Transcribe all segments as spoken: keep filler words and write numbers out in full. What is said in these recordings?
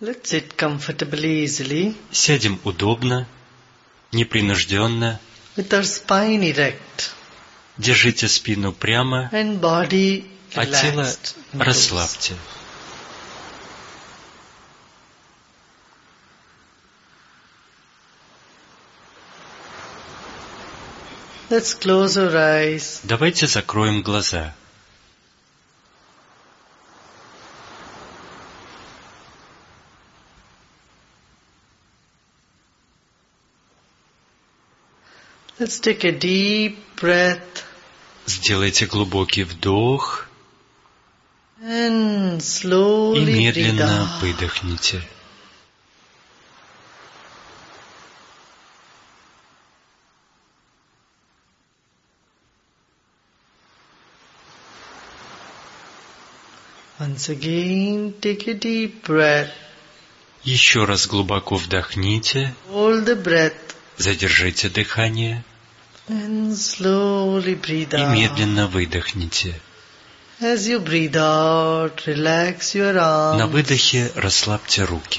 Let's sit comfortably, easily. Сядем удобно, непринужденно. With our spine erect. Держите спину прямо, And body а тело relaxed. расслабьте. Let's close our eyes. Давайте закроем глаза. Let's take a deep breath. Сделайте глубокий вдох And slowly и breathe медленно out. выдохните. Once again, take a deep breath. Еще раз глубоко вдохните, Hold the breath. задержите дыхание And slowly breathe и out. медленно выдохните. As you breathe out, relax your arms. На выдохе расслабьте руки.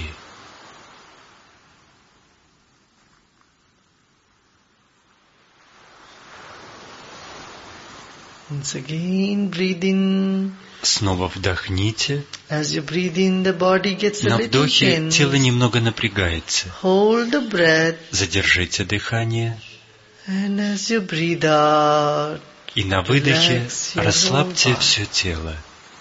Once again, breathe in. Снова вдохните. As you breathe in, the body gets a На little вдохе tense. тело немного напрягается. Hold the breath. Задержите дыхание. And as you breathe out, И на выдохе relax your расслабьте whole body. все тело.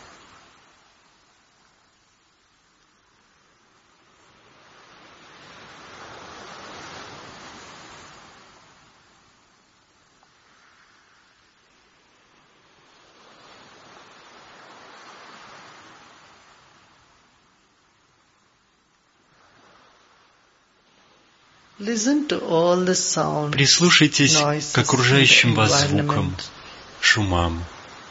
Listen to all the sounds, Прислушайтесь noises к окружающим in the вас звукам, environment. шумам.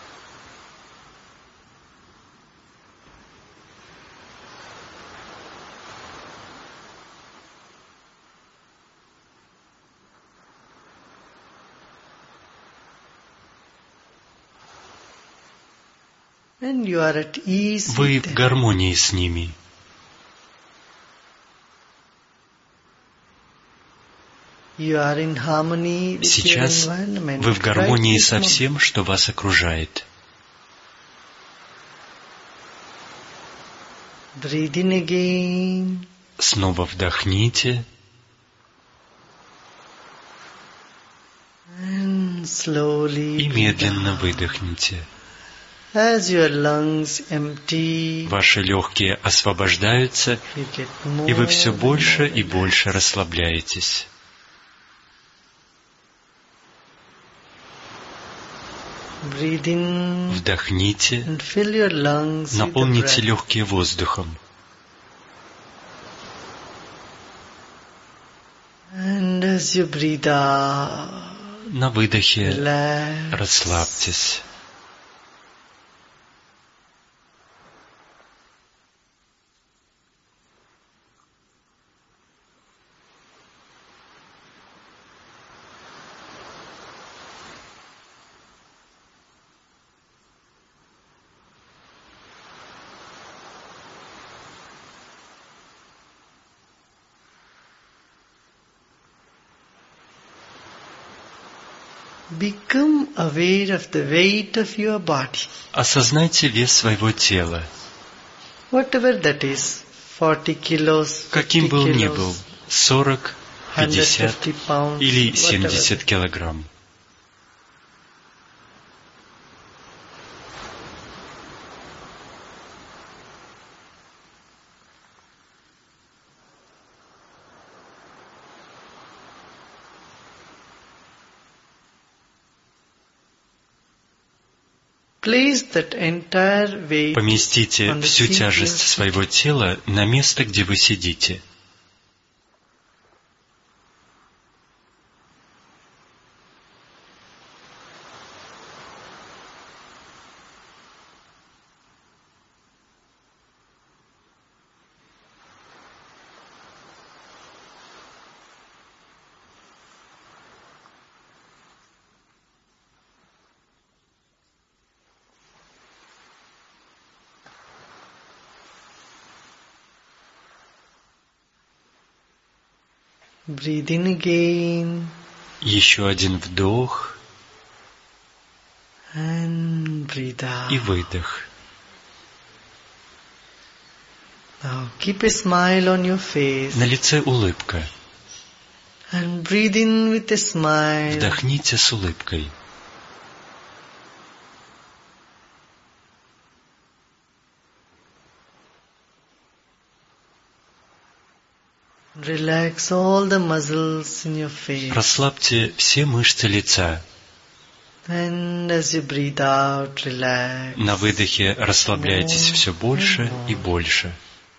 And you are at ease Вы with в them. гармонии с ними. You are in harmony with Сейчас your environment. вы в гармонии Right со this moment. всем, что вас окружает. Breathe in again. Снова вдохните And slowly и breathe медленно out. выдохните. As your lungs empty, Ваши легкие освобождаются, you get more и вы все and больше more и больше relaxed. расслабляетесь. Breathe in Вдохните, and fill your lungs with the наполните breath. легкие воздухом. And as you breathe out, На выдохе relax. расслабьтесь. Become aware of the weight of your body, Осознайте вес своего тела, whatever that is, forty kilos, каким fifty бы он ни kilos, был, сорок, one hundred пятьдесят fifty pounds, или whatever. семьдесят килограмм. Place that entire weight Поместите on the всю seat тяжесть you're своего тела на место, где вы сидите. Breathe in again. Еще один вдох And breathe out. и выдох. Now keep a smile on your face. На лице улыбка. And breathe in with a smile. Вдохните с улыбкой. Relax all the muscles in your face. Расслабьте все мышцы лица. And as you breathe out, relax. На выдохе расслабляйтесь все больше и больше.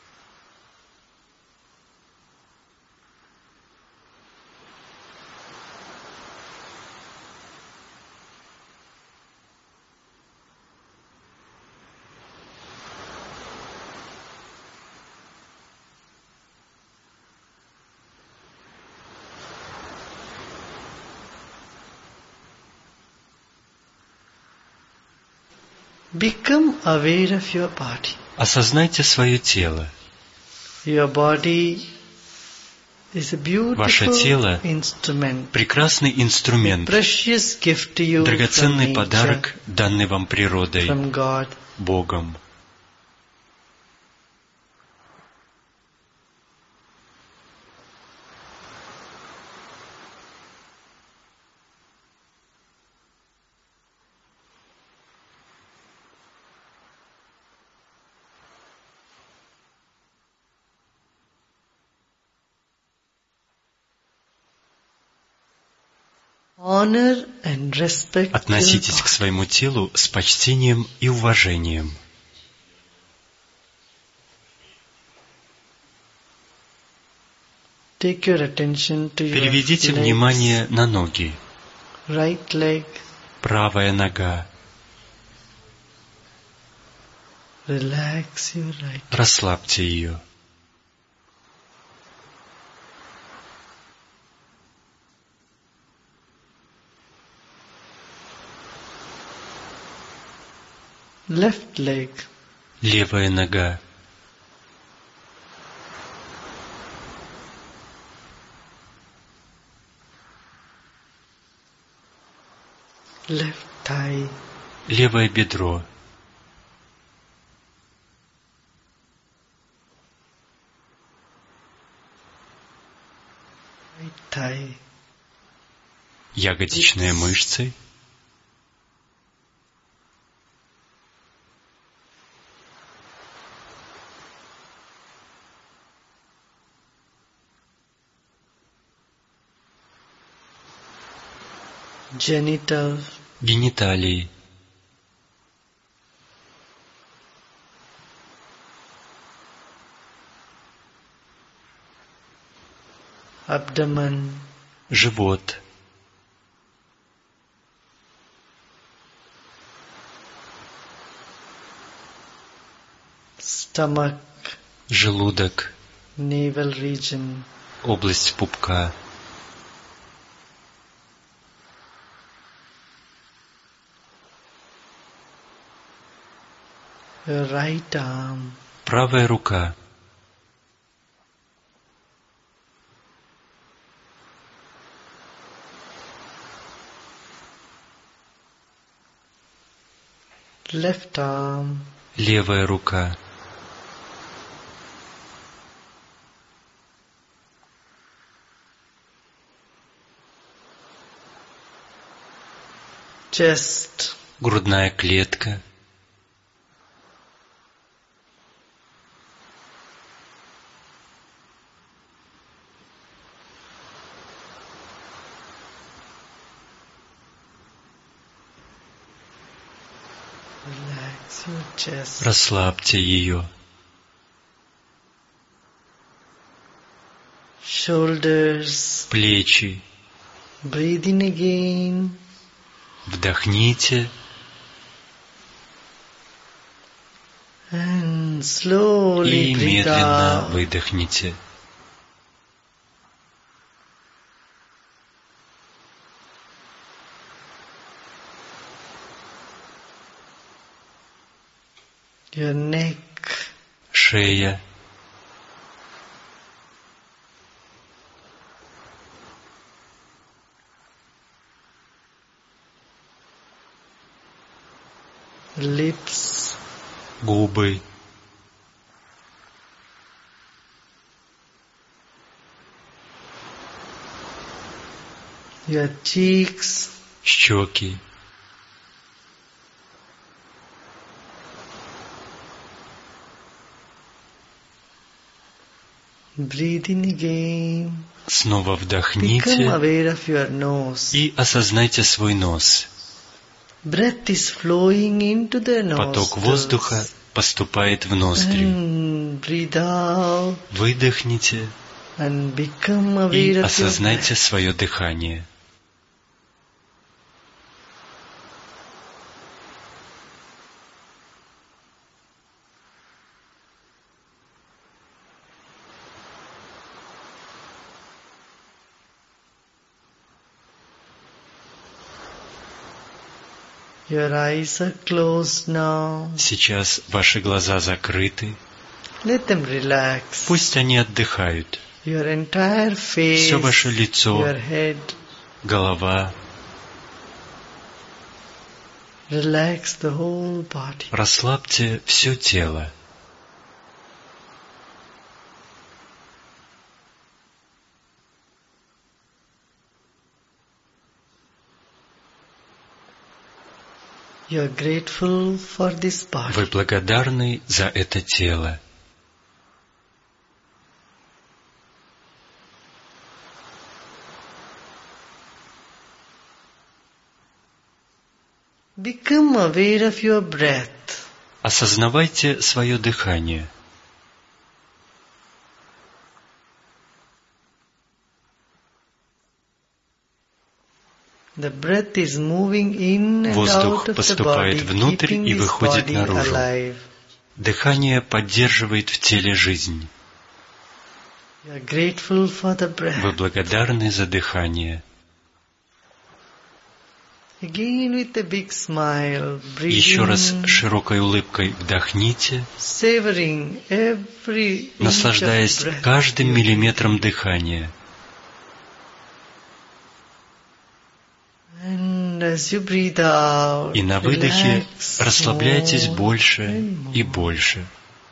Become aware of your body. Осознайте свое тело. Your body is a Ваше beautiful тело instrument. — прекрасный инструмент, Precious gift to you драгоценный from подарок, nature, данный вам природой, from God. Богом. Honor and respect your Относитесь к body. своему телу с почтением и уважением. Take your attention to your Переведите legs. внимание на ноги. Right leg. Правая нога. Relax your right. Расслабьте ее. Left leg. Левая нога. Left thigh. Левое бедро. Right thigh. Ягодичные мышцы. Genital. Гениталии. Abdomen. Живот. Stomach. Желудок. Navel region. Область пупка. Your right arm. Правая рука. Left arm. Левая рука. Chest. Грудная клетка. Relax your chest. Расслабьте ее. Shoulders. Плечи. Breathe in again. Вдохните And slowly и breathe медленно out. выдохните. Your neck. Шея. lips, губы, your cheeks, щеки, breathe in again. снова Become вдохните aware of your nose. и осознайте свой нос. Breath is flowing into the Поток воздуха nostrils. поступает в ноздри. And breathe out Выдохните and become и aware of your осознайте breath. свое дыхание. Your eyes are closed now. Сейчас ваши глаза закрыты. Let them relax. Пусть они отдыхают. Your entire face, Все ваше your лицо, head, голова. relax the whole body. Расслабьте все тело. You are grateful for this body. Вы благодарны за это тело. Become aware of your breath. Осознавайте свое дыхание. The breath is moving in and Воздух out of the поступает body, внутрь keeping и this выходит body наружу. alive. Дыхание поддерживает в теле жизнь. You are grateful for the breath. Вы благодарны за дыхание. Again with a big smile, breathe Еще раз in, широкой улыбкой вдохните, savoring every inch of наслаждаясь breath. каждым миллиметром дыхания. And as you breathe out, И на выдохе relax расслабляйтесь more больше and и more. больше.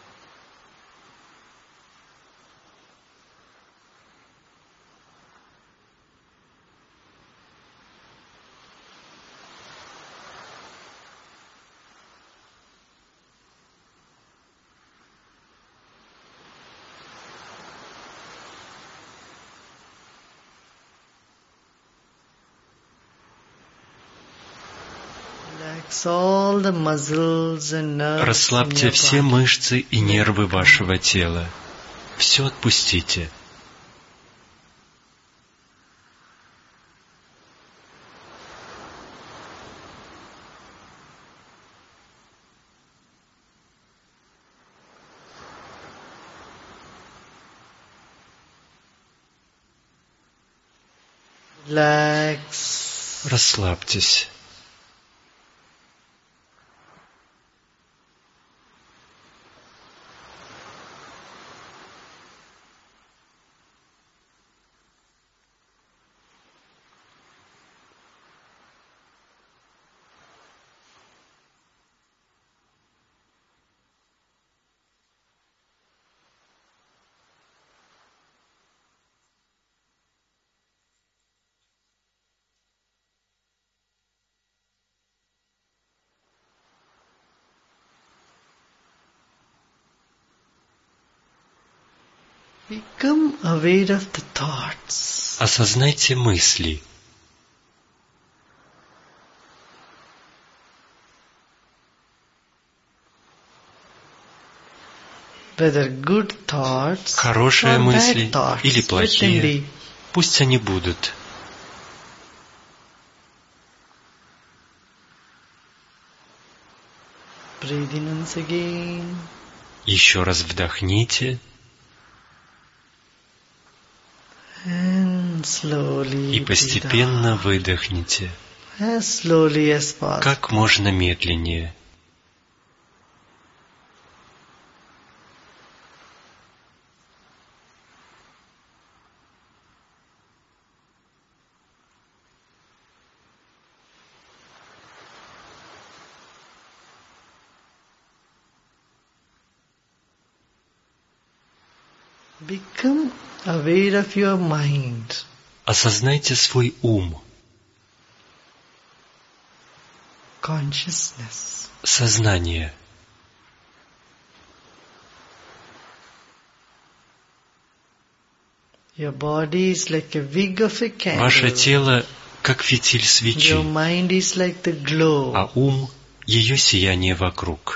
Relax all the muscles and nerves in Расслабьте your все body. мышцы и нервы вашего тела. Все отпустите. Relax. Расслабьтесь. Become aware of the thoughts. Осознайте мысли. Whether good thoughts Хорошие or мысли bad thoughts, или let them плохие. be. Пусть они будут. Breathe in once again. Еще раз вдохните And slowly и breathe постепенно out. выдохните. As slowly as possible. Как можно медленнее. Become aware of your mind. Осознайте свой ум, Consciousness. сознание. Your body is like a wig of a candle. Ваше тело как фитиль свечи, Your mind is like the glow. а ум — ее сияние вокруг.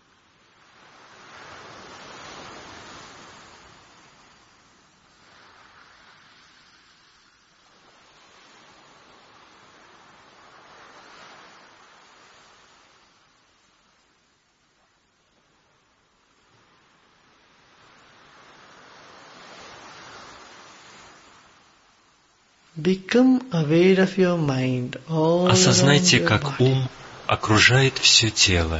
Become aware of your mind all Осознайте, around your как body. ум окружает все тело.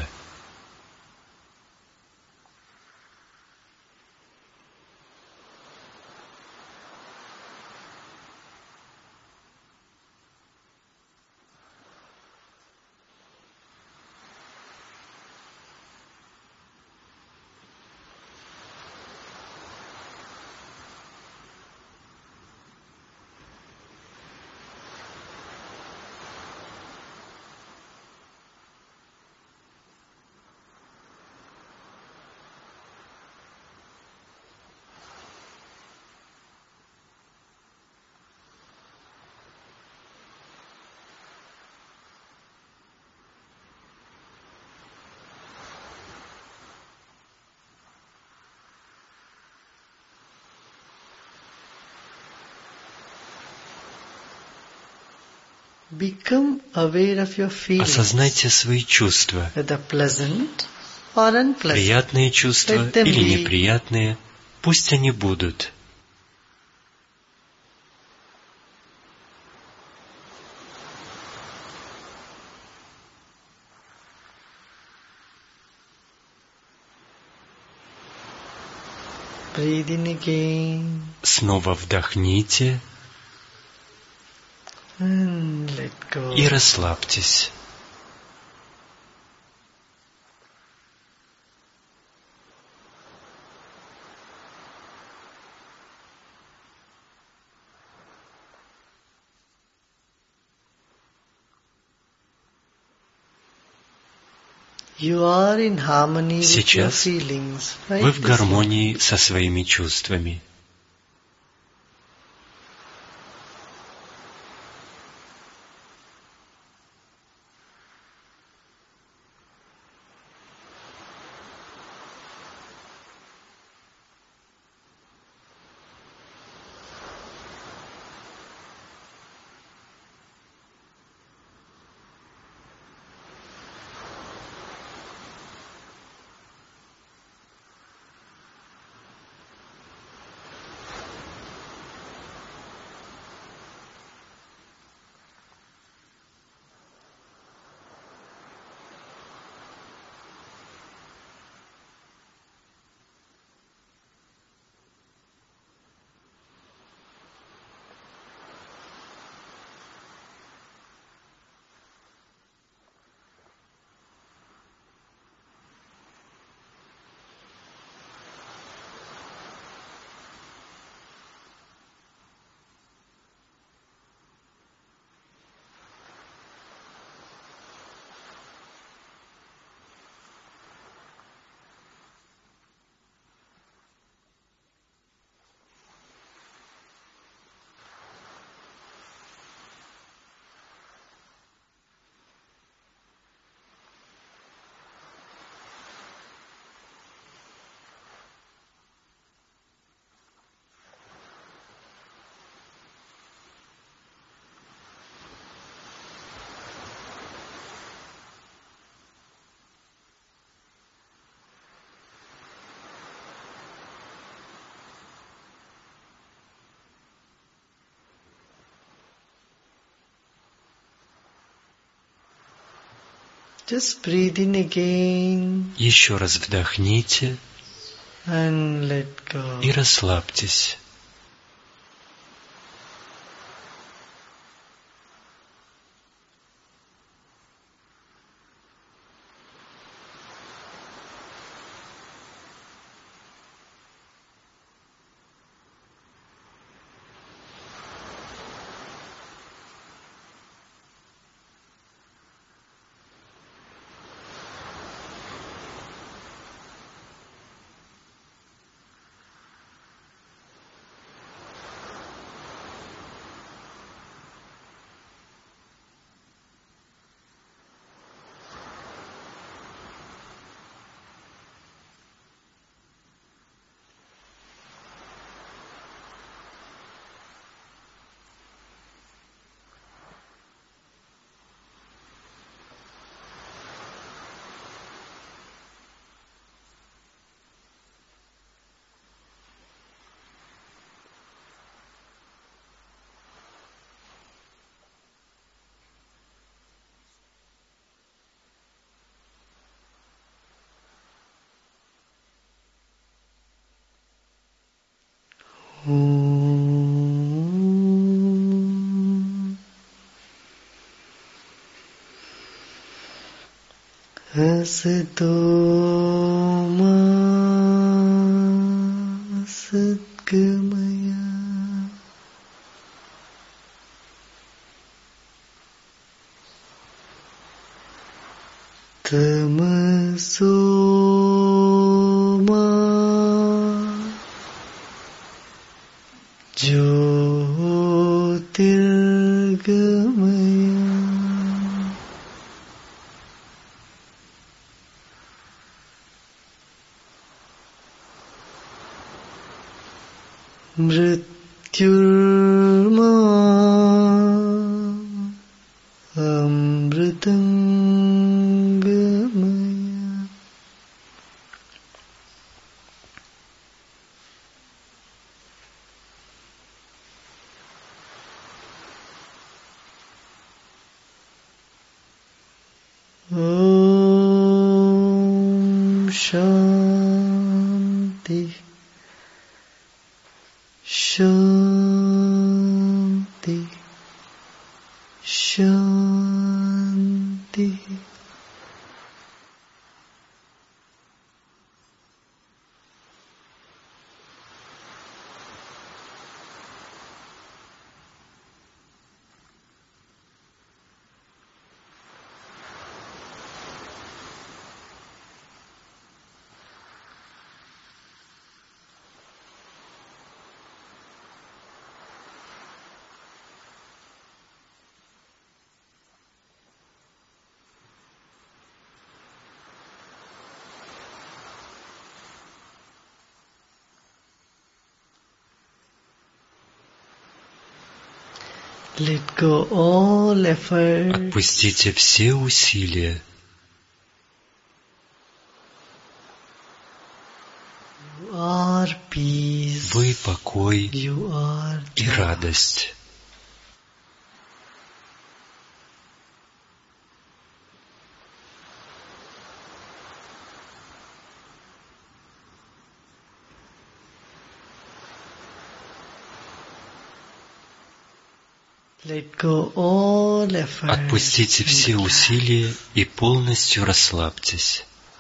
Become aware of your feelings, Осознайте свои чувства, whether pleasant or unpleasant. приятные чувства Let them или be. неприятные, пусть они будут. Breathe in again Снова вдохните and let go. и расслабьтесь. You are in harmony with your Сейчас feelings. Right Вы в this гармонии со своими чувствами. Just breathe in again Еще раз вдохните and let go. и расслабьтесь. असतो मा सद्गमय तमसो मा ज्योतिर्गमय मृत्युर्मा अमृतं गमय ॐ शान्ति शान्ति शान्ति Let go all effort. Отпустите все усилия. You are peace. Вы покой You are и joy. радость. Let go all effort. Отпустите все усилия и полностью расслабьтесь.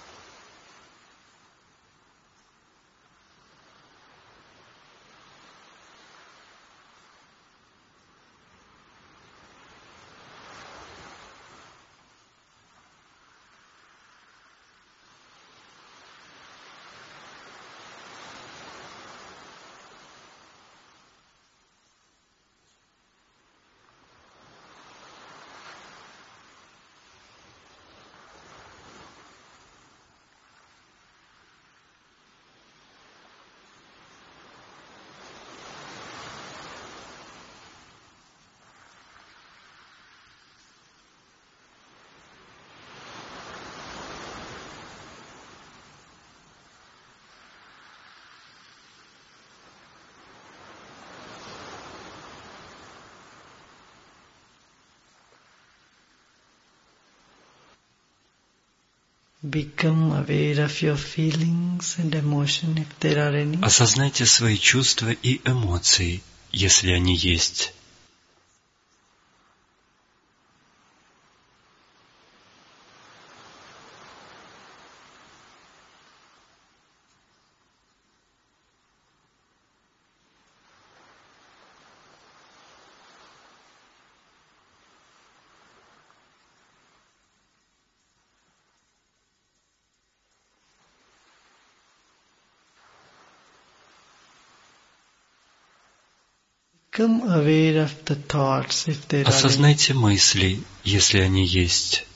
Become aware of your feelings and emotion if there are any. Осознайте свои чувства и эмоции, если они есть. Become aware of the thoughts if there are any. Осознайте мысли, если они есть.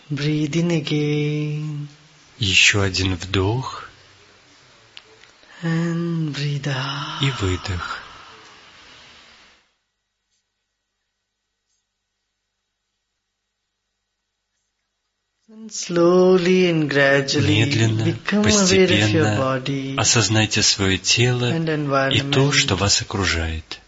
Breathe in again. Еще один вдох And breathe out. и выдох. And slowly and gradually Медленно, become aware of your постепенно body осознайте свое тело and и то, environment. что вас окружает.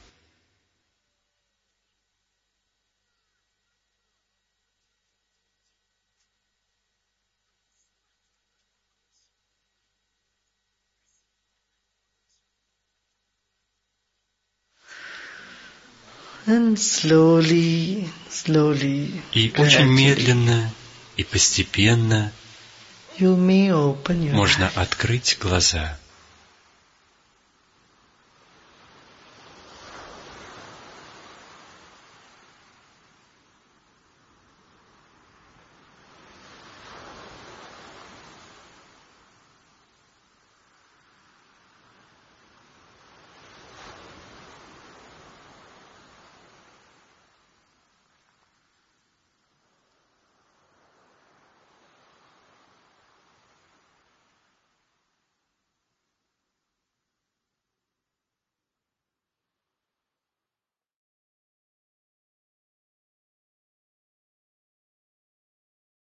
And slowly, slowly, И очень gradually, медленно и постепенно you may open your можно eyes. открыть глаза.